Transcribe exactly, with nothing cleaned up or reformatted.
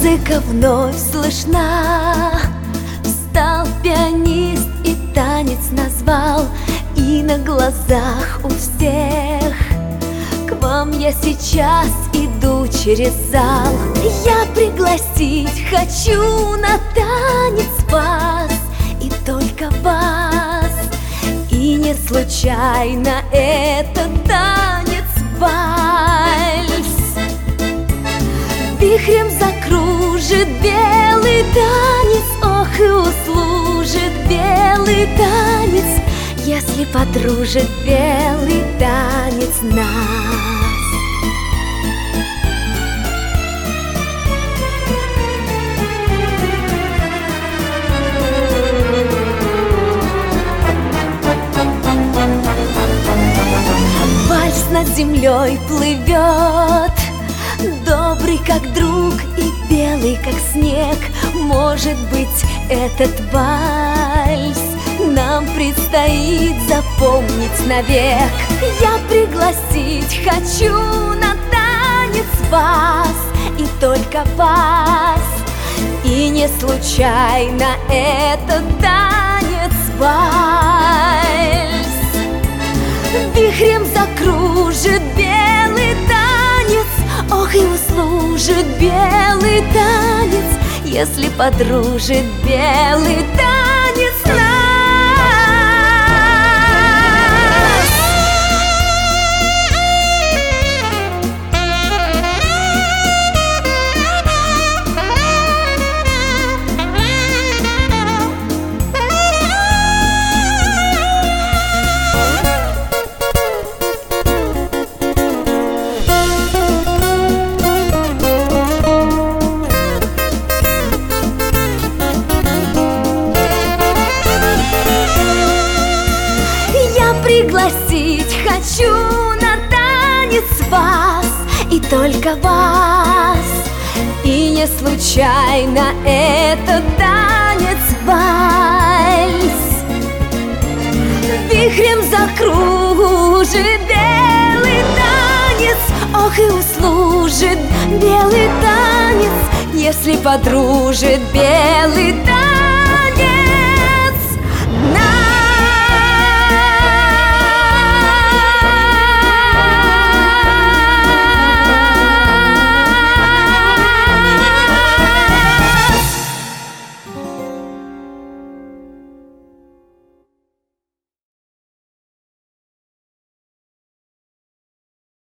Музыка вновь слышна. Встал пианист и танец назвал, и на глазах у всех к вам я сейчас иду через зал. Я пригласить хочу на танец вас, и только вас. И не случайно этот танец вальс. Вихрем закружит белый танец, ох, и услужит белый танец, если подружит белый танец нас. Вальс над землей плывет, добрый как друг и белый как снег. Может быть, этот вальс нам предстоит запомнить навек. Я пригласить хочу на танец вас, и только вас. И не случайно этот танец вальс. Вихрем закружит белый танец, ох, и услужит белый танец, если подружит белый танец нас. Пригласить хочу на танец вас, и только вас. И не случайно этот танец вальс. Вихрем закружит белый танец, ох, и услужит белый танец, если подружит белый танец.